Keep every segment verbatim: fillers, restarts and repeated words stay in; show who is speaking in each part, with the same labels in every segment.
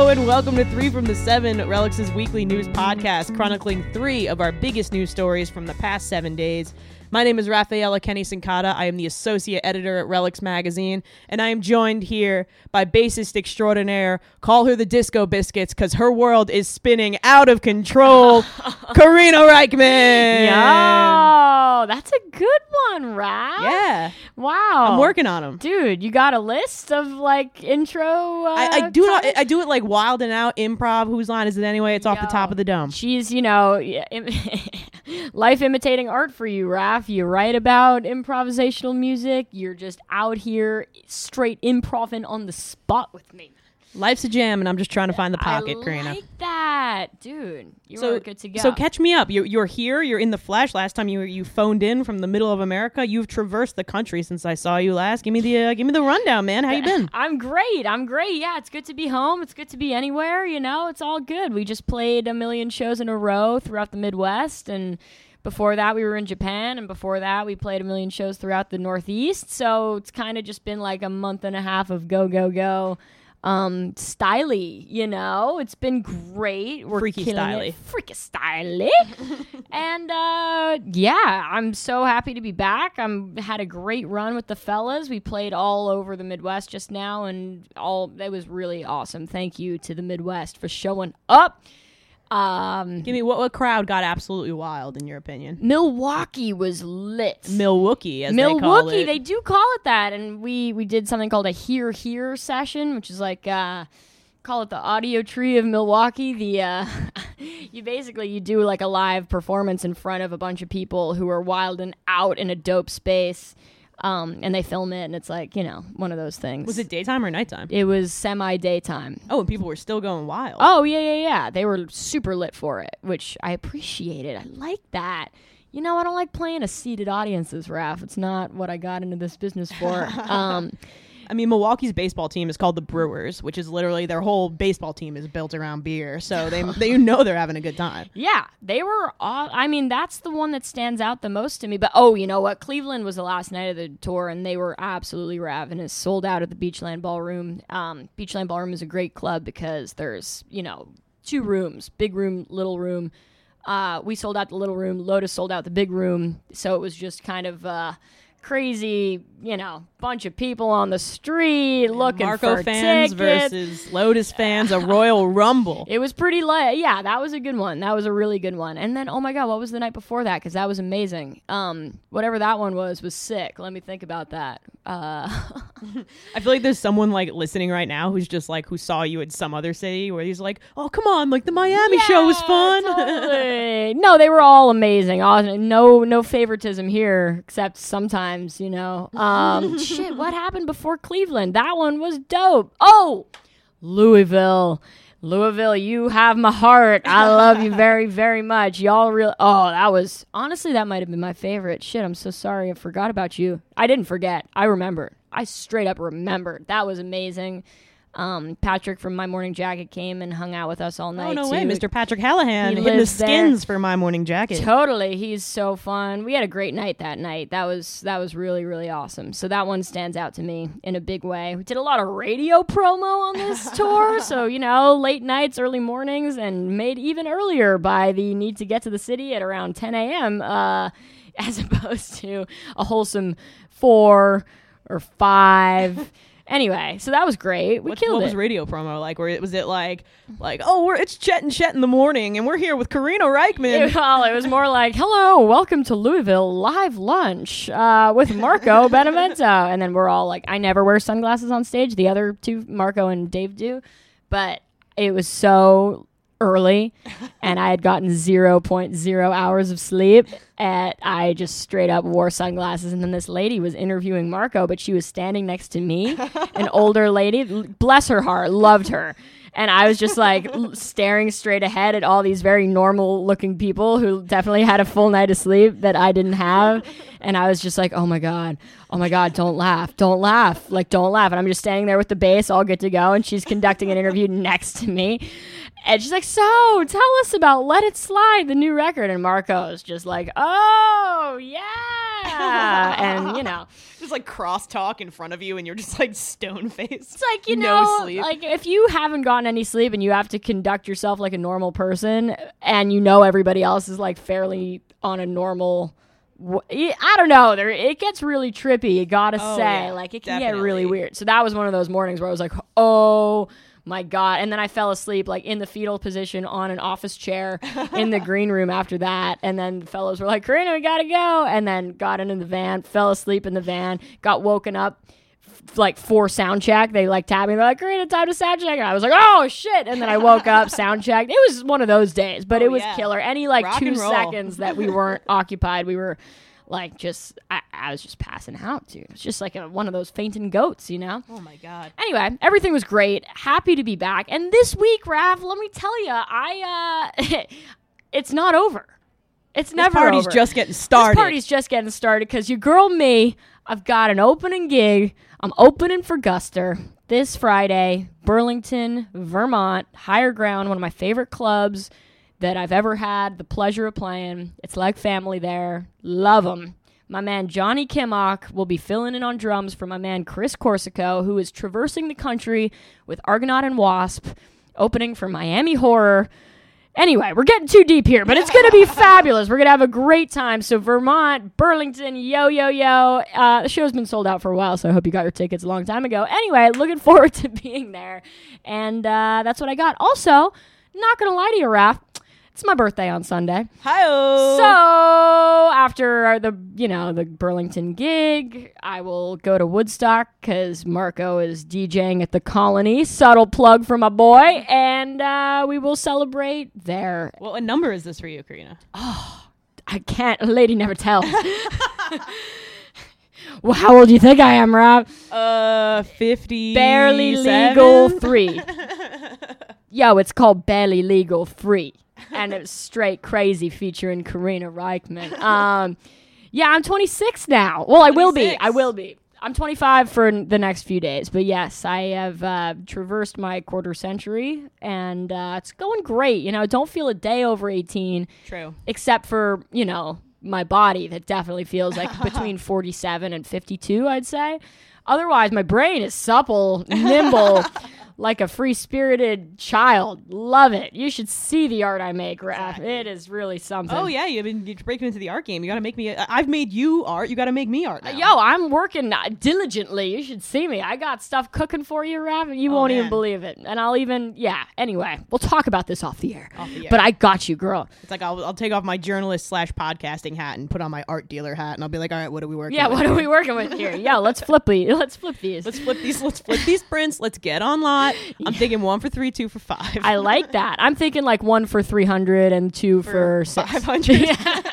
Speaker 1: Hello and welcome to Three from the Seven, Relix's weekly news podcast, chronicling three of our biggest news stories from the past seven days. My name is Rafaela Kenny Sincata. I am the associate editor at Relix Magazine, and I am joined here by bassist extraordinaire, call her the Disco Biscuits, because her world is spinning out of control, Karina Reichman.
Speaker 2: Yo, that's a good one, Raph.
Speaker 1: Yeah.
Speaker 2: Wow.
Speaker 1: I'm working on them.
Speaker 2: Dude, you got a list of, like, intro uh,
Speaker 1: I, I do
Speaker 2: titles?
Speaker 1: it, I do it like wild and out improv. Whose line is it anyway? It's off the
Speaker 2: Yo,
Speaker 1: top of the dome.
Speaker 2: She's, you know, im- life imitating art for you, Raph. You write about improvisational music. You're just out here straight improving on the spot with me.
Speaker 1: Life's a jam, and I'm just trying to find the pocket,
Speaker 2: I
Speaker 1: Karina.
Speaker 2: like that. Dude, you
Speaker 1: So-
Speaker 2: are good to go.
Speaker 1: So catch me up. You're, you're here. You're in the flesh. Last time you you phoned in from the middle of America. You've traversed the country since I saw you last. Give me the uh, give me the rundown, man. How you been?
Speaker 2: I'm great. I'm great. Yeah, it's good to be home. It's good to be anywhere. You know, it's all good. We just played a million shows in a row throughout the Midwest, and before that we were in Japan, and before that we played a million shows throughout the Northeast. So it's kind of just been like a month and a half of go, go, go. Um, styly, you know, it's been great. We're
Speaker 1: Freaky
Speaker 2: killing
Speaker 1: styly.
Speaker 2: it. Freaky styly. And uh, yeah, I'm so happy to be back. I'm had a great run with the fellas. We played all over the Midwest just now, and all that was really awesome. Thank you to the Midwest for showing up. Um,
Speaker 1: Give me what what crowd got absolutely wild in your opinion?
Speaker 2: Milwaukee was lit.
Speaker 1: Milwaukee, as
Speaker 2: Milwaukee,
Speaker 1: they call it.
Speaker 2: they do call it that, and we we did something called a Hear Hear session, which is like uh, call it the audio tree of Milwaukee. The uh, you basically you do like a live performance in front of a bunch of people who are wild and out in a dope space, um, and they film it, and it's like, you know, one of those things.
Speaker 1: Was it daytime or nighttime?
Speaker 2: It was semi daytime.
Speaker 1: Oh, and people were still going wild.
Speaker 2: Oh, yeah, yeah, yeah. They were super lit for it, which I appreciated. I like that. You know, I don't like playing to seated audiences, Raph. It's not what I got into this business for. um,
Speaker 1: I mean, Milwaukee's baseball team is called the Brewers, which is literally their whole baseball team is built around beer. So they they know they're having a good time.
Speaker 2: yeah, they were all, I mean, that's the one that stands out the most to me. But, oh, you know what? Cleveland was the last night of the tour, and they were absolutely ravenous. Sold out at the Beachland Ballroom. Um, Beachland Ballroom is a great club because there's, you know, two rooms, big room, little room. Uh, we sold out the little room. Lotus sold out the big room. So it was just kind of uh, crazy, you know, bunch of people on the street looking
Speaker 1: Marco
Speaker 2: for
Speaker 1: fans
Speaker 2: tickets.
Speaker 1: versus Lotus fans, a Royal Rumble.
Speaker 2: It was pretty light. Yeah, that was a good one. That was a really good one. And then, oh my God, what was the night before that? Because that was amazing. Um, whatever that one was was sick. Let me think about that. Uh,
Speaker 1: I feel like there's someone like listening right now who's just like who saw you in some other city where he's like, oh come on, like the Miami show was fun.
Speaker 2: Totally. No, they were all amazing. Awesome. No, no favoritism here, except sometimes, you know. Um, shit, what happened before Cleveland? That one was dope. Oh, Louisville. Louisville, you have my heart. I love you very, very much. Y'all real. Oh, that was honestly that might have been my favorite. Shit, I'm so sorry. I forgot about you. I didn't forget. I remembered. I straight up remembered. That was amazing. Um, Patrick from My Morning Jacket came and hung out with us all night.
Speaker 1: Oh no
Speaker 2: too.
Speaker 1: way, Mister Patrick Hallahan
Speaker 2: He
Speaker 1: hitting the
Speaker 2: lives there.
Speaker 1: skins for My Morning Jacket.
Speaker 2: Totally, he's so fun. We had a great night that night. That was that was really really awesome. So that one stands out to me in a big way. We did a lot of radio promo on this tour, so you know, late nights, early mornings, and made even earlier by the need to get to the city at around ten a.m. Uh, as opposed to a wholesome four or five. Anyway, so that was great. We
Speaker 1: what,
Speaker 2: killed
Speaker 1: what
Speaker 2: it.
Speaker 1: was radio promo like? Where it was it like, like oh, we're it's Chet and Chet in the morning, and we're here with Karina Reichman.
Speaker 2: It, well, it was more like, hello, welcome to Louisville live lunch uh, with Marco Benevento. And then we're all like, I never wear sunglasses on stage. The other two, Marco and Dave, do. But it was so early, and I had gotten zero point zero hours of sleep, and I just straight up wore sunglasses. And then this lady was interviewing Marco, but she was standing next to me, an older lady. L- bless her heart, loved her. And I was just like l- staring straight ahead at all these very normal looking people who definitely had a full night of sleep that I didn't have. And I was just like, oh my God, oh my God, don't laugh, don't laugh, like don't laugh. And I'm just standing there with the bass all good to go. And she's conducting an interview next to me. And she's like, so tell us about Let It Slide, the new record. And Marco's just like, oh, yeah. And, you know.
Speaker 1: Just like crosstalk in front of you and you're just like stone faced.
Speaker 2: It's like, you
Speaker 1: no
Speaker 2: know,
Speaker 1: sleep.
Speaker 2: like if you haven't gotten any sleep and you have to conduct yourself like a normal person and you know everybody else is like fairly on a normal I don't know. There, it gets really trippy. You gotta
Speaker 1: oh,
Speaker 2: say,
Speaker 1: yeah,
Speaker 2: like, it can
Speaker 1: definitely.
Speaker 2: get really weird. So that was one of those mornings where I was like, "Oh my god!" And then I fell asleep, like in the fetal position on an office chair in the green room. After that, and then the fellows were like, "Karina, we gotta go," and then got into the van, fell asleep in the van, got woken up. Like for sound check, they like tapped me. They're like, "Karina, time to sound check." And I was like, "Oh shit!" And then I woke up, sound checked. It was one of those days, but
Speaker 1: oh,
Speaker 2: it was
Speaker 1: yeah.
Speaker 2: killer. Any like
Speaker 1: Rock
Speaker 2: two
Speaker 1: and roll.
Speaker 2: seconds that we weren't occupied, we were like just. I, I was just passing out too. It's just like a, one of those fainting goats, you know.
Speaker 1: Oh my god.
Speaker 2: Anyway, everything was great. Happy to be back. And this week, Rav, let me tell you, I uh, it's not over. It's never
Speaker 1: this party's
Speaker 2: over.
Speaker 1: just getting started.
Speaker 2: This party's just getting started because your girl me, I've got an opening gig. I'm opening for Guster this Friday, Burlington, Vermont, Higher Ground, one of my favorite clubs that I've ever had the pleasure of playing. It's like family there. Love them. My man Johnny Kimmock will be filling in on drums for my man Chris Corsico, who is traversing the country with Argonaut and Wasp, opening for Miami Horror. Anyway, we're getting too deep here, but it's going to be fabulous. We're going to have a great time. So Vermont, Burlington, yo, yo, yo. Uh, the show's been sold out for a while, so I hope you got your tickets a long time ago. Anyway, looking forward to being there. And uh, that's what I got. Also, not going to lie to you, Raph. It's my birthday on Sunday.
Speaker 1: Hi-oh.
Speaker 2: So after the, you know, the Burlington gig, I will go to Woodstock because Marco is DJing at the Colony. Subtle plug for my boy. And uh, we will celebrate there.
Speaker 1: Well, what number is this for you, Karina?
Speaker 2: Oh, I can't. A lady never tells. Well, how old do you think I am, Rob?
Speaker 1: Uh, fifty.
Speaker 2: Barely legal three. Yo, it's called Barely Legal three. And it was Straight Crazy featuring Karina Reichman. Um, yeah, I'm twenty-six now. Well, I will be. I will be. I'm twenty-five for n- the next few days. But yes, I have uh, traversed my quarter century, and uh, it's going great. You know, don't feel a day over eighteen.
Speaker 1: True.
Speaker 2: Except for, you know, my body that definitely feels like between forty-seven and fifty-two, I'd say. Otherwise, my brain is supple, nimble, like a free-spirited child. Love it. You should see the art I make, Raph.
Speaker 1: Exactly.
Speaker 2: It is really something.
Speaker 1: Oh, yeah. You've been you're breaking into the art game. You got to make me. A, I've made you art. You got to make me art now.
Speaker 2: Uh, yo, I'm working uh, diligently. You should see me. I got stuff cooking for you, Raph. You
Speaker 1: Oh,
Speaker 2: won't
Speaker 1: man.
Speaker 2: even believe it. And I'll even, yeah. Anyway, we'll talk about this off the air.
Speaker 1: Off the air.
Speaker 2: But I got you, girl.
Speaker 1: It's like I'll, I'll take off my journalist slash podcasting hat and put on my art dealer hat, and I'll be like, all right, what are we working
Speaker 2: Yeah,
Speaker 1: with
Speaker 2: what are
Speaker 1: here?
Speaker 2: we working with here? Yo, let's flip these. Let's flip these.
Speaker 1: Let's flip these. Let's flip these prints. Let's get on lot. I'm thinking one for three, two for five.
Speaker 2: I like that. I'm thinking like one for three hundred and two for,
Speaker 1: for
Speaker 2: six.
Speaker 1: five hundred.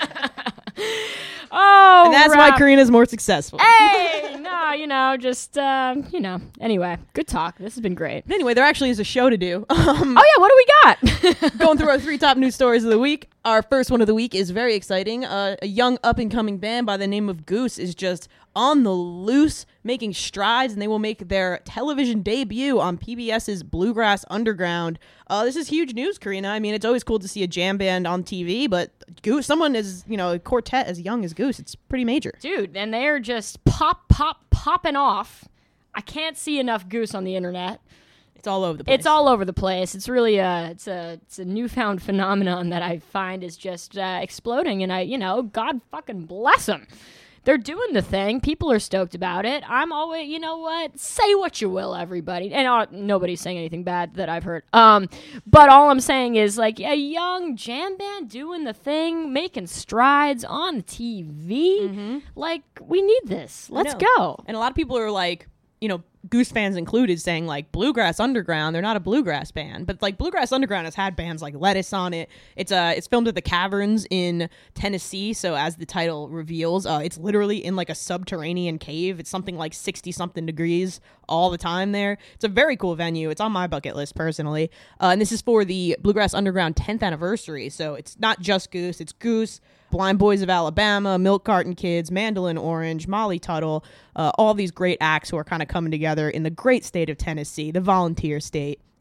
Speaker 2: Oh,
Speaker 1: And that's
Speaker 2: Raph.
Speaker 1: why Karina's more successful.
Speaker 2: Hey, no, you know, just, um, you know. Anyway, good talk. This has been great.
Speaker 1: But anyway, there actually is a show to do. Um,
Speaker 2: Oh, yeah, what do we got?
Speaker 1: going through our three top news stories of the week. Our first one of the week is very exciting. Uh, a young up-and-coming band by the name of Goose is just on the loose, making strides, and they will make their television debut on PBS's Bluegrass Underground. Uh, this is huge news, Karina. I mean, it's always cool to see a jam band on T V, but Goose, someone is, you know, a quartet as young as Goose. It's pretty major.
Speaker 2: Dude, and they're just pop, pop, popping off. I can't see enough Goose on the internet.
Speaker 1: It's all over the place.
Speaker 2: It's all over the place. It's really a it's a it's a newfound phenomenon that I find is just uh, exploding, and I you know God fucking bless them. They're doing the thing. People are stoked about it. I'm always, you know what? Say what you will, everybody. And uh, nobody's saying anything bad that I've heard. Um, but all I'm saying is, like, a young jam band doing the thing, making strides on the T V.
Speaker 1: Mm-hmm.
Speaker 2: Like, we need this. Let's
Speaker 1: know.
Speaker 2: go.
Speaker 1: And a lot of people are like, you know, Goose fans included, saying like Bluegrass Underground, they're not a bluegrass band, but like Bluegrass Underground has had bands like Lettuce on it. It's uh it's filmed at the Caverns in Tennessee, so as the title reveals, uh it's literally in like a subterranean cave. It's something like sixty something degrees all the time there. It's a very cool venue. It's on my bucket list personally, uh, and this is for the Bluegrass Underground tenth anniversary. So it's not just Goose, it's Goose, Blind Boys of Alabama, Milk Carton Kids, Mandolin Orange, Molly Tuttle, uh, all these great acts who are kind of coming together in the great state of Tennessee, the volunteer state.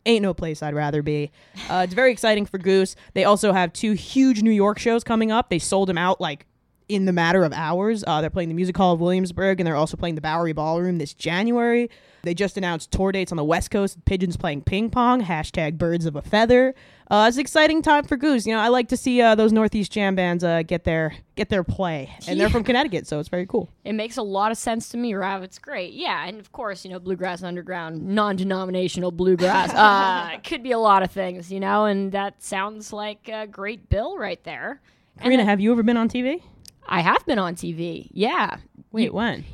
Speaker 1: Ain't no place I'd rather be. Uh, it's very exciting for Goose. They also have two huge New York shows coming up. They sold them out like in the matter of hours. Uh, they're playing the Music Hall of Williamsburg, and they're also playing the Bowery Ballroom this January. They just announced tour dates on the West Coast. Pigeons playing ping pong. Hashtag birds of a feather. Uh, it's an exciting time for Goose. You know, I like to see uh, those Northeast jam bands uh, get their get their play, and
Speaker 2: Yeah.
Speaker 1: they're from Connecticut, so it's very cool.
Speaker 2: It makes a lot of sense to me, Rav. It's great. Yeah, and of course, you know, Bluegrass Underground, non-denominational bluegrass. uh, it could be a lot of things, you know, and that sounds like a great bill right there. And
Speaker 1: Karina,
Speaker 2: then-
Speaker 1: have you ever been on T V?
Speaker 2: I have been on T V. Yeah.
Speaker 1: Wait,
Speaker 2: You-
Speaker 1: when?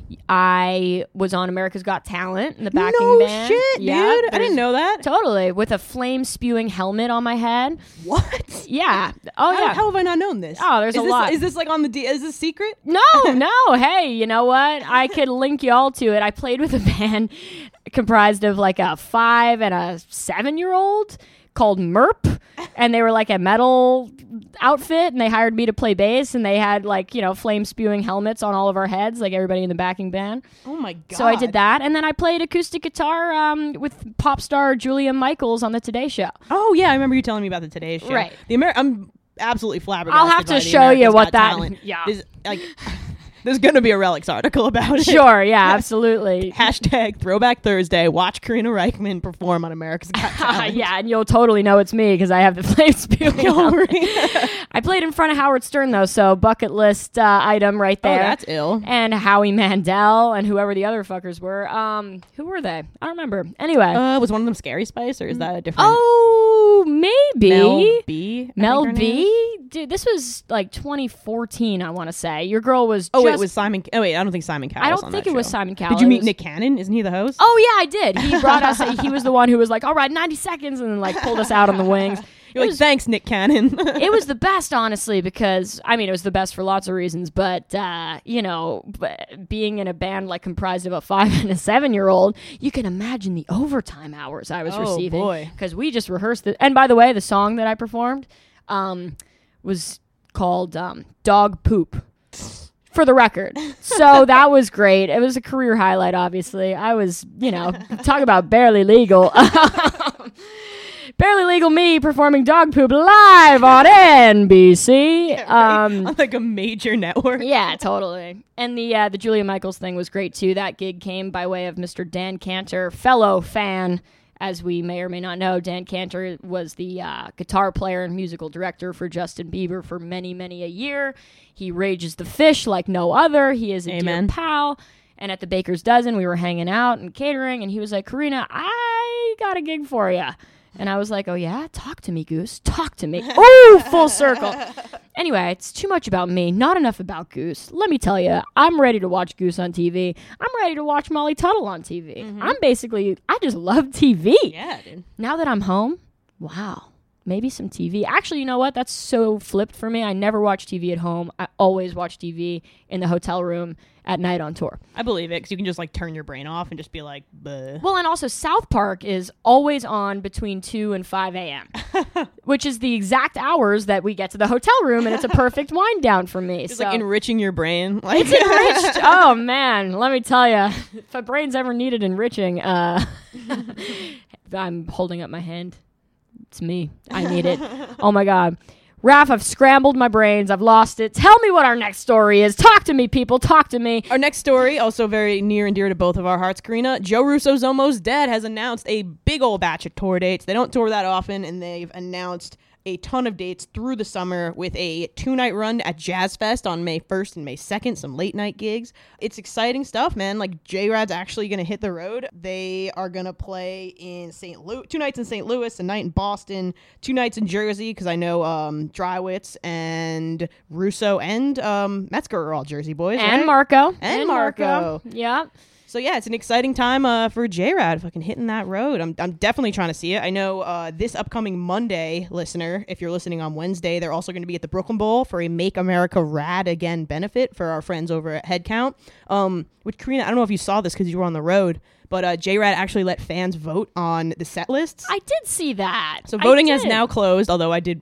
Speaker 2: I was on America's Got Talent in the backing
Speaker 1: No
Speaker 2: band.
Speaker 1: shit,
Speaker 2: Yeah,
Speaker 1: dude. I
Speaker 2: there's-
Speaker 1: didn't know that.
Speaker 2: Totally, with a flame-spewing helmet on my head.
Speaker 1: What?
Speaker 2: Yeah. Oh,
Speaker 1: How,
Speaker 2: yeah.
Speaker 1: how have I not known this?
Speaker 2: Oh, there's
Speaker 1: is
Speaker 2: a
Speaker 1: this,
Speaker 2: lot.
Speaker 1: Is this like on the D? Is this secret?
Speaker 2: No, no. Hey, you know what? I could link y'all to it. I played with a band comprised of like a five and a seven-year-old called Merp, and they were like a metal outfit, and they hired me to play bass, and they had like, you know, flame-spewing helmets on all of our heads, like everybody in the backing band.
Speaker 1: Oh my god.
Speaker 2: So I did that, and then I played acoustic guitar um, with pop star Julia Michaels on the Today Show.
Speaker 1: Oh yeah, I remember you telling me about the Today Show.
Speaker 2: Right.
Speaker 1: The Amer- I'm absolutely flabbergasted.
Speaker 2: I'll have to
Speaker 1: by the
Speaker 2: show you
Speaker 1: America's
Speaker 2: what
Speaker 1: Got
Speaker 2: that-
Speaker 1: Talent.
Speaker 2: yeah.
Speaker 1: There's, like, there's gonna be a Relics article about it.
Speaker 2: Sure, yeah, absolutely.
Speaker 1: Hashtag Throwback Thursday. Watch Karina Reichman perform on America's Got Talent.
Speaker 2: Yeah, and you'll totally know it's me because I have the flame spewing.
Speaker 1: Don't
Speaker 2: helmet.
Speaker 1: worry.
Speaker 2: I played in front of Howard Stern though, so bucket list uh, item right
Speaker 1: Oh,
Speaker 2: there.
Speaker 1: that's ill.
Speaker 2: And Howie Mandel and whoever the other fuckers were. Um, who were they? I don't remember. Anyway.
Speaker 1: Uh, was one of them Scary Spice, or is that a different?
Speaker 2: oh, maybe.
Speaker 1: Mel B. I
Speaker 2: Mel
Speaker 1: think her name is?
Speaker 2: B? Dude, this was like twenty fourteen, I want to say. Your girl was
Speaker 1: Oh,
Speaker 2: just...
Speaker 1: it was Simon. Oh wait, I don't think Simon Cowell.
Speaker 2: I
Speaker 1: was
Speaker 2: don't
Speaker 1: on
Speaker 2: think
Speaker 1: that
Speaker 2: it was
Speaker 1: show.
Speaker 2: Simon Cowell.
Speaker 1: Did you
Speaker 2: It
Speaker 1: meet
Speaker 2: was-
Speaker 1: Nick Cannon? Isn't he the host?
Speaker 2: Oh, yeah, I did. He brought us... He was the one who was like, all right, ninety seconds, and then like pulled us out on the wings.
Speaker 1: You're
Speaker 2: It
Speaker 1: like,
Speaker 2: was-
Speaker 1: thanks, Nick Cannon.
Speaker 2: It was the best, honestly, because I mean, it was the best for lots of reasons. But uh, you know, b- being in a band like comprised of a five and a seven-year-old, you can imagine the overtime hours I was
Speaker 1: Oh,
Speaker 2: receiving
Speaker 1: boy.
Speaker 2: because we just rehearsed it. And by the way, the song that I performed um, was called um, "Dog Poop." For the record. So that was great. It was a career highlight, obviously. I was, you know, talk about barely legal. Barely Legal Me performing Dog Poop live on N B C. Um,
Speaker 1: on like a major network.
Speaker 2: yeah, totally. And the uh, the Julia Michaels thing was great too. That gig came by way of Mister Dan Cantor, fellow fan. As we may or may not know, Dan Cantor was the uh, guitar player and musical director for Justin Bieber for many, many a year. He rages the fish like no other. He is a
Speaker 1: Amen.
Speaker 2: dear pal. And at the Baker's Dozen, we were hanging out and catering, and he was like, Karina, I got a gig for you. And I was like, oh, yeah? Talk to me, Goose. Talk to me. Oh, full circle. Anyway, it's too much about me, not enough about Goose. Let me tell you, I'm ready to watch Goose on T V. I'm ready to watch Molly Tuttle on T V.
Speaker 1: Mm-hmm.
Speaker 2: I'm basically, I just love T V.
Speaker 1: Yeah, dude.
Speaker 2: Now that I'm home, wow, maybe some T V. Actually, you know what? That's so flipped for me. I never watch T V at home. I always watch T V in the hotel room at night on tour.
Speaker 1: I believe it because you can just like turn your brain off and just be like, bleh.
Speaker 2: Well, and also South Park is always on between two and five a.m., which is the exact hours that we get to the hotel room, and it's a perfect wind down for me.
Speaker 1: It's
Speaker 2: so
Speaker 1: like enriching your brain. Like,
Speaker 2: it's enriched. Oh, man. Let me tell you, if a brain's ever needed enriching, uh, I'm holding up my hand. It's me. I need it. Oh, my God. Raph, I've scrambled my brains. I've lost it. Tell me what our next story is. Talk to me, people. Talk to me.
Speaker 1: Our next story, also very near and dear to both of our hearts, Karina. Joe Russo's Almost Dead has announced a big old batch of tour dates. They don't tour that often, and they've announced a ton of dates through the summer with a two-night run at Jazz Fest on May first and May second, some late-night gigs. It's exciting stuff, man. Like, J-Rad's actually going to hit the road. They are going to play in Saint Louis, two nights in Saint Louis, a night in Boston, two nights in Jersey, because I know um, Drywitz and Russo and um, Metzger are all Jersey boys,
Speaker 2: And
Speaker 1: right?
Speaker 2: Marco.
Speaker 1: And Marco.
Speaker 2: Yeah.
Speaker 1: So yeah, it's an exciting time uh, for J-Rad fucking hitting that road. I'm I'm definitely trying to see it. I know uh, this upcoming Monday, listener, if you're listening on Wednesday, they're also going to be at the Brooklyn Bowl for a Make America Rad Again benefit for our friends over at Headcount. Um, which, Karina, I don't know if you saw this because you were on the road, but uh, J-Rad actually let fans vote on the set lists.
Speaker 2: I did see that.
Speaker 1: So
Speaker 2: I
Speaker 1: voting has
Speaker 2: did.
Speaker 1: now closed, although I did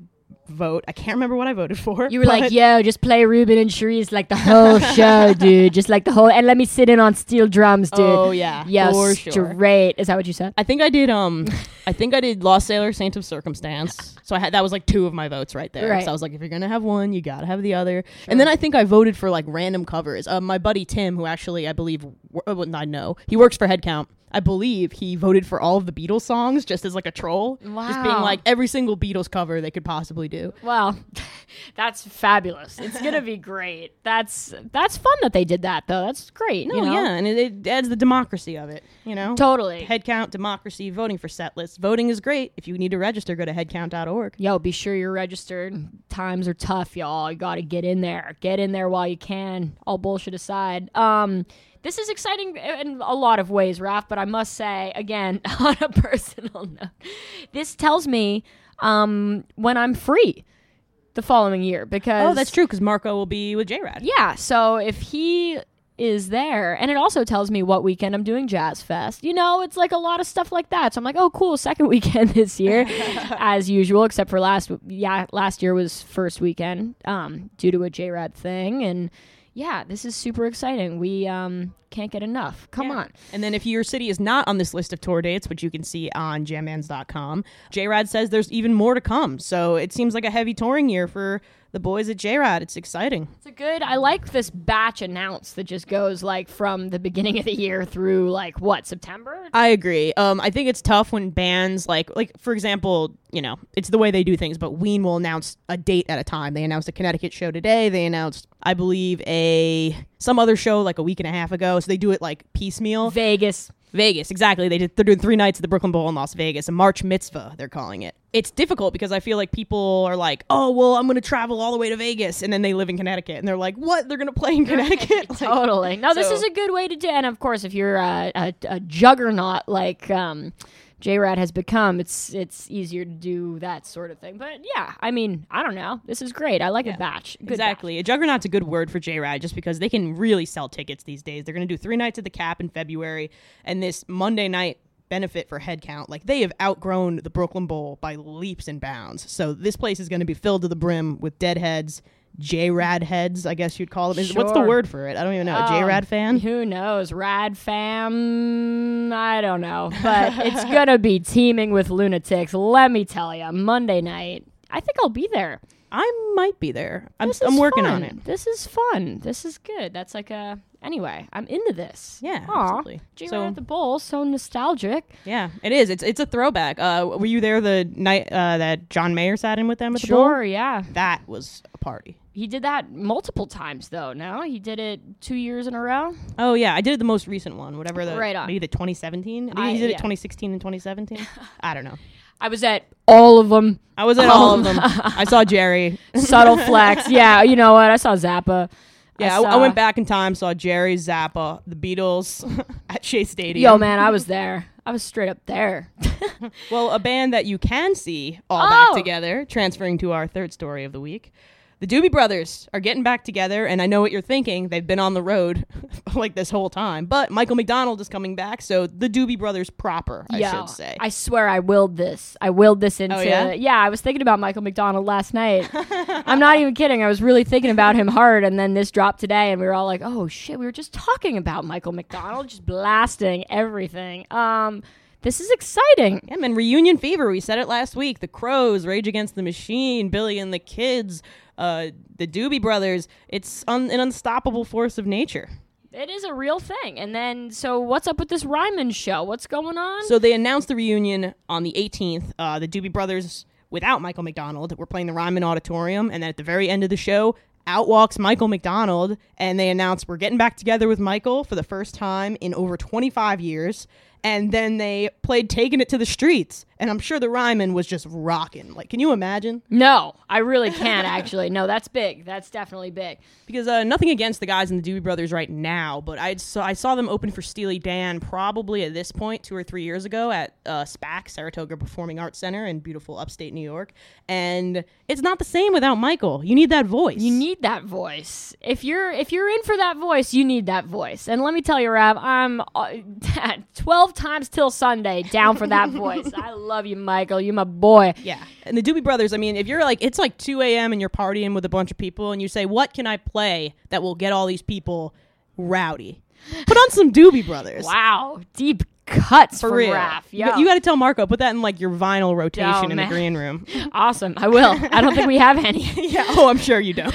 Speaker 1: vote. I can't remember what I voted for.
Speaker 2: You were like, yo, just play Ruben and Cherise like the whole show, dude. Just like the whole, and let me sit in on steel drums, dude.
Speaker 1: Oh yeah,
Speaker 2: yeah,
Speaker 1: for sure.
Speaker 2: Straight. Is that what you said?
Speaker 1: I think I did. Um, I think I did Lost Sailor, Saint of Circumstance. So I had that was like two of my votes right there.
Speaker 2: Right.
Speaker 1: So I was like, if you're gonna have one, you gotta have the other. Sure. And then I think I voted for like random covers. Uh, my buddy Tim, who actually I believe, well, I know he works for Headcount. I believe he voted for all of the Beatles songs just as like a troll.
Speaker 2: Wow.
Speaker 1: Just being like every single Beatles cover they could possibly do.
Speaker 2: Wow. That's fabulous. It's going to be great. That's that's fun that they did that, though. That's great.
Speaker 1: No,
Speaker 2: you know?
Speaker 1: yeah, and it, it adds the democracy of it, you know?
Speaker 2: Totally.
Speaker 1: Headcount, democracy, voting for set lists. Voting is great. If you need to register, go to headcount dot org.
Speaker 2: Yo, be sure you're registered. Times are tough, y'all. You got to get in there. Get in there while you can. All bullshit aside. Um... This is exciting in a lot of ways, Raph, but I must say, again, on a personal note, this tells me um, when I'm free the following year because...
Speaker 1: Oh, that's true, because Marco will be with J-Rad.
Speaker 2: Yeah, so if he is there, and it also tells me what weekend I'm doing Jazz Fest. You know, it's like a lot of stuff like that. So I'm like, oh, cool, second weekend this year, as usual, except for last yeah, last year was first weekend um, due to a J-Rad thing, and... Yeah, this is super exciting. We um, can't get enough. Come
Speaker 1: yeah.
Speaker 2: on.
Speaker 1: And then if your city is not on this list of tour dates, which you can see on jam mans dot com, J-Rad says there's even more to come. So it seems like a heavy touring year for the boys at J-Rad. It's exciting.
Speaker 2: It's a good, I like this batch announce that just goes like from the beginning of the year through like what, September?
Speaker 1: I agree. Um, I think it's tough when bands like, like for example, you know, it's the way they do things, but Ween will announce a date at a time. They announced a Connecticut show today. They announced, I believe, a some other show like a week and a half ago. So they do it like piecemeal.
Speaker 2: Vegas.
Speaker 1: Vegas, exactly. They did, they're doing three nights at the Brooklyn Bowl in Las Vegas, a March Mitzvah, they're calling it. It's difficult because I feel like people are like, oh, well, I'm going to travel all the way to Vegas, and then they live in Connecticut, and they're like, what? They're going to play in Connecticut? Like,
Speaker 2: totally. No, this
Speaker 1: so.
Speaker 2: is a good way to do it. And, of course, if you're a, a, a juggernaut like um, J-Rad has become, it's it's easier to do that sort of thing. But, yeah, I mean, I don't know. This is great. I like
Speaker 1: yeah,
Speaker 2: a batch. Good
Speaker 1: exactly.
Speaker 2: Batch.
Speaker 1: A juggernaut's a good word for J-Rad just because they can really sell tickets these days. They're going to do three nights at the Cap in February, and this Monday night benefit for Headcount. Like, they have outgrown the Brooklyn Bowl by leaps and bounds. So this place is going to be filled to the brim with deadheads, J-Rad heads, I guess you'd call them. Is,
Speaker 2: sure.
Speaker 1: What's the word for it? I don't even know. A
Speaker 2: um,
Speaker 1: J-Rad fan?
Speaker 2: Who knows? Rad fam? I don't know. But it's going to be teeming with lunatics. Let me tell you, Monday night, I think I'll be there.
Speaker 1: I might be there. I'm,
Speaker 2: This
Speaker 1: I'm
Speaker 2: is
Speaker 1: working
Speaker 2: fun.
Speaker 1: on it.
Speaker 2: This is fun. This is good. That's like a... Anyway, I'm into this.
Speaker 1: Yeah,
Speaker 2: Aw,
Speaker 1: absolutely.
Speaker 2: J-Rad
Speaker 1: So-
Speaker 2: at the Bowl, so nostalgic.
Speaker 1: Yeah, it is. It's it's a throwback. Uh, were you there the night uh, that John Mayer sat in with them at the bowl?
Speaker 2: Sure, yeah.
Speaker 1: That was a party.
Speaker 2: He did that multiple times, though, no? He did it two years in a row?
Speaker 1: Oh, yeah. I did the most recent one, whatever the...
Speaker 2: Right on.
Speaker 1: Maybe the twenty seventeen? I think
Speaker 2: I-
Speaker 1: he did
Speaker 2: yeah.
Speaker 1: it twenty sixteen and twenty seventeen. I don't know.
Speaker 2: I was at all of them.
Speaker 1: I was at all of them. I saw Jerry.
Speaker 2: Subtle flex. Yeah, you know what? I saw Zappa.
Speaker 1: Yeah, I,
Speaker 2: saw,
Speaker 1: I went back in time, saw Jerry, Zappa, the Beatles at Shea Stadium.
Speaker 2: Yo, man, I was there. I was straight up there.
Speaker 1: Well, a band that you can see all
Speaker 2: Oh.
Speaker 1: back together, transferring to our third story of the week. The Doobie Brothers are getting back together, and I know what you're thinking. They've been on the road like this whole time. But Michael McDonald is coming back, so the Doobie Brothers proper, I
Speaker 2: Yo,
Speaker 1: should say.
Speaker 2: I swear I willed this. I willed this into...
Speaker 1: Oh, yeah?
Speaker 2: I was thinking about Michael McDonald last night. I'm not even kidding. I was really thinking about him hard, and then this dropped today, and we were all like, oh, shit, we were just talking about Michael McDonald, just blasting everything. Um... This is exciting.
Speaker 1: Yeah, man, reunion fever. We said it last week. The Crows, Rage Against the Machine, Billy and the Kids, uh, the Doobie Brothers. It's un- an unstoppable force of nature.
Speaker 2: It is a real thing. And then, so what's up with this Ryman show? What's going on?
Speaker 1: So they announced the reunion on the eighteenth. Uh, the Doobie Brothers, without Michael McDonald, were playing the Ryman Auditorium. And then at the very end of the show, out walks Michael McDonald. And they announced, we're getting back together with Michael for the first time in over twenty-five years. And then they played Taking It to the Streets. And I'm sure the Ryman was just rocking. Like, can you imagine?
Speaker 2: No, I really can't, actually. No, that's big. That's definitely big.
Speaker 1: Because uh, nothing against the guys in the Doobie Brothers right now, but I saw, I saw them open for Steely Dan probably at this point two or three years ago at uh, SPAC, Saratoga Performing Arts Center in beautiful upstate New York. And it's not the same without Michael. You need that voice.
Speaker 2: You need that voice. If you're if you're in for that voice, you need that voice. And let me tell you, Rav, I'm uh, twelve times till Sunday down for that voice. I love you, Michael. You're my boy.
Speaker 1: Yeah. And the Doobie Brothers, I mean, if you're like, it's like two a.m. and you're partying with a bunch of people and you say, what can I play that will get all these people rowdy? Put on some Doobie Brothers.
Speaker 2: Wow. Deep cuts
Speaker 1: For
Speaker 2: from
Speaker 1: real.
Speaker 2: Raph.
Speaker 1: You,
Speaker 2: Yo.
Speaker 1: you got to tell Marco, put that in like your vinyl rotation
Speaker 2: Oh,
Speaker 1: in
Speaker 2: man.
Speaker 1: the green room.
Speaker 2: Awesome. I will. I don't think we have any.
Speaker 1: Yeah. Oh, I'm sure you don't.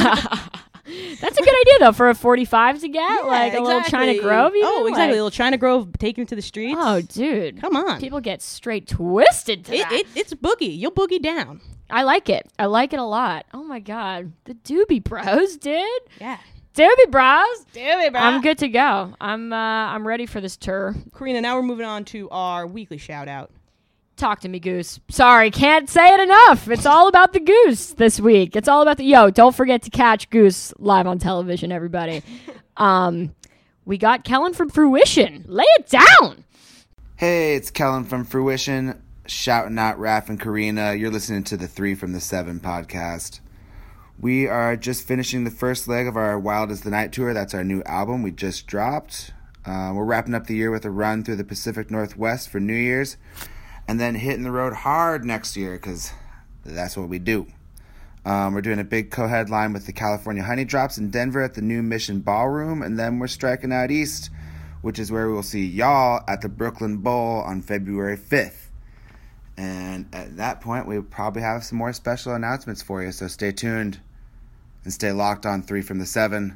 Speaker 2: That's a good idea, though, for a forty-five to get.
Speaker 1: Yeah,
Speaker 2: like a little
Speaker 1: exactly.
Speaker 2: China Grove. Even?
Speaker 1: Oh, exactly.
Speaker 2: Like,
Speaker 1: a little China Grove taken to the streets.
Speaker 2: oh, dude.
Speaker 1: Come on.
Speaker 2: People get straight twisted to
Speaker 1: It,
Speaker 2: that.
Speaker 1: it, it's boogie. You'll boogie down.
Speaker 2: I like it. I like it a lot. Oh, my God. The Doobie Bros, dude.
Speaker 1: Yeah.
Speaker 2: Doobie Bros.
Speaker 1: Doobie Bros.
Speaker 2: I'm good to go. I'm uh, I'm ready for this tour.
Speaker 1: Karina, now we're moving on to our weekly shout out.
Speaker 2: Talk to me, Goose. Sorry, can't say it enough. It's all about the Goose this week. It's all about the... Yo, don't forget to catch Goose live on television, everybody. um, we got Kellen from Fruition. Lay it down.
Speaker 3: Hey, it's Kellen from Fruition, shouting out Raph and Karina. You're listening to the Three from the Seven podcast. We are just finishing the first leg of our Wild as the Night tour. That's our new album we just dropped. Uh, we're wrapping up the year with a run through the Pacific Northwest for New Year's, and then hitting the road hard next year, because that's what we do. Um, we're doing a big co-headline with the California Honey Drops in Denver at the new Mission Ballroom, and then we're striking out east, which is where we will see y'all at the Brooklyn Bowl on February fifth. And at that point, we'll probably have some more special announcements for you, so stay tuned and stay locked on Three from the Seven.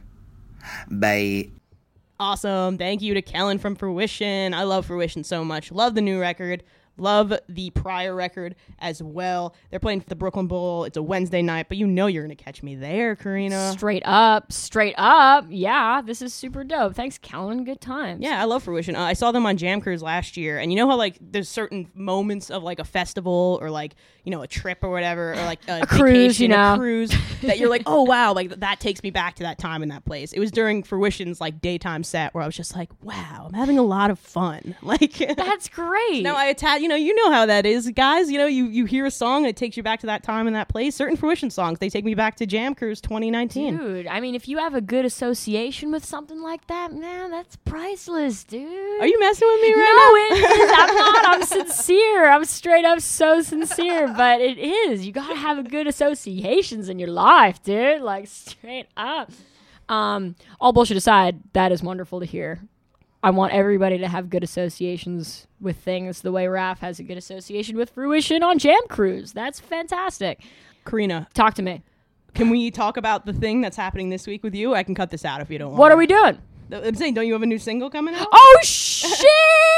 Speaker 3: Bye.
Speaker 1: Awesome. Thank you to Kellen from Fruition. I love Fruition so much. Love the new record. Love the prior record as well. They're playing for the Brooklyn Bowl. It's a Wednesday night, but you know you're going to catch me there, Karina.
Speaker 2: Straight up. Straight up. Yeah, this is super dope. Thanks, Kellen. Good times.
Speaker 1: Yeah, I love Fruition. Uh, I saw them on Jam Cruise last year, and you know how like there's certain moments of like a festival or like, you know, a trip or whatever, or like a,
Speaker 2: A cruise,
Speaker 1: vacation,
Speaker 2: you know.
Speaker 1: a cruise that you're like, oh wow, like that takes me back to that time in that place. It was during Fruition's like daytime set where I was just like, wow, I'm having a lot of fun. Like
Speaker 2: That's great.
Speaker 1: now I attach, you know, you know how that is, guys. You know, you you hear a song and it takes you back to that time in that place. Certain Fruition songs, they take me back to Jam Cruise twenty nineteen.
Speaker 2: Dude, I mean, if you have a good association with something like that, man, that's priceless, dude.
Speaker 1: Are you messing with me right
Speaker 2: No,
Speaker 1: now?
Speaker 2: it is. I'm not. I'm sincere. I'm straight up so sincere, but it is. You gotta have a good associations in your life, dude. Like straight up. Um, all bullshit aside, that is wonderful to hear. I want everybody to have good associations with things the way Raph has a good association with Fruition on Jam Cruise. That's fantastic.
Speaker 1: Karina,
Speaker 2: Talk to me.
Speaker 1: can we talk about the thing that's happening this week with you? I can cut this out if you don't want.
Speaker 2: What are we doing?
Speaker 1: I'm saying, don't you have a new single coming out?
Speaker 2: Oh shit!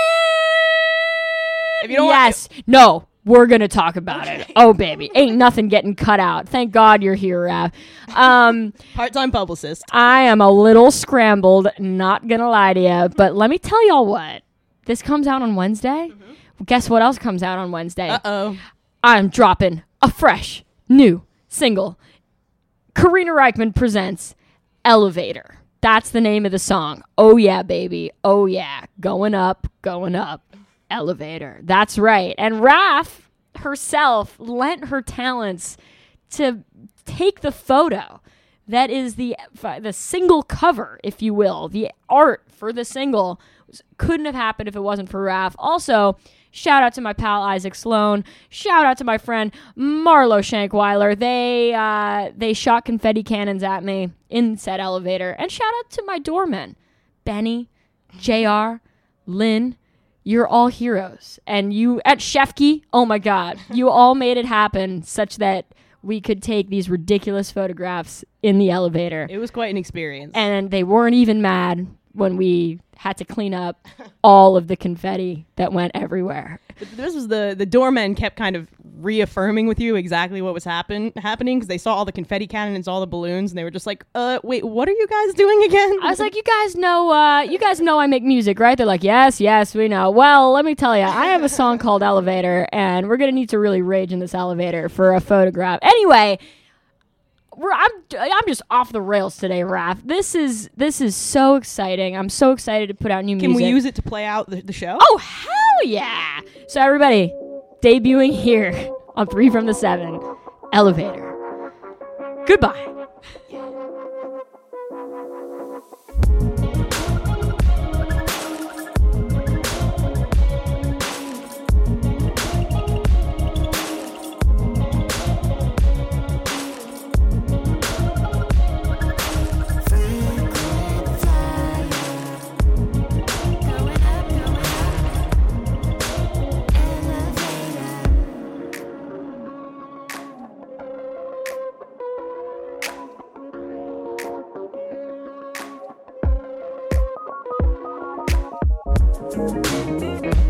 Speaker 1: If you don't
Speaker 2: yes. No. We're going to talk about it. Oh, baby. Ain't nothing getting cut out. Thank God you're here, Raph. Um,
Speaker 1: Part-time publicist.
Speaker 2: I am a little scrambled, not going to lie to you. But let me tell y'all what. This comes out on Wednesday. Mm-hmm. Guess what else comes out on Wednesday?
Speaker 1: Uh-oh.
Speaker 2: I'm dropping a fresh, new single. Karina Reichman presents Elevator. That's the name of the song. Oh, yeah, baby. Oh, yeah. Going up, going up. Elevator. That's right. And Raph herself lent her talents to take the photo that is the the single cover, if you will. The art for the single couldn't have happened if it wasn't for Raph. Also, shout out to my pal Isaac Sloan. Shout out to my friend Marlo Shankweiler. They uh, they shot confetti cannons at me in said elevator. And shout out to my doormen, Benny, J R, Lynn. You're all heroes. And you, at Shefke, oh my God, you all made it happen such that we could take these ridiculous photographs in the elevator.
Speaker 1: It was quite an experience.
Speaker 2: And they weren't even mad when we had to clean up all of the confetti that went everywhere.
Speaker 1: This was the, the doormen kept kind of reaffirming with you exactly what was happen, happening because they saw all the confetti cannons, all the balloons, and they were just like, uh, wait, what are you guys doing again?
Speaker 2: I was like, you guys know, uh, you guys know I make music, right? They're like, yes, yes, we know. Well, let me tell you, I have a song called Elevator, and we're going to need to really rage in this elevator for a photograph. Anyway, we're, I'm I'm just off the rails today, Raph. This is this is so exciting. I'm so excited to put out new
Speaker 1: Can
Speaker 2: music.
Speaker 1: we use it to play out the, the show?
Speaker 2: Oh, hell yeah. So everybody, debuting here on Three from the Seven, Elevator. Goodbye.
Speaker 3: Bye.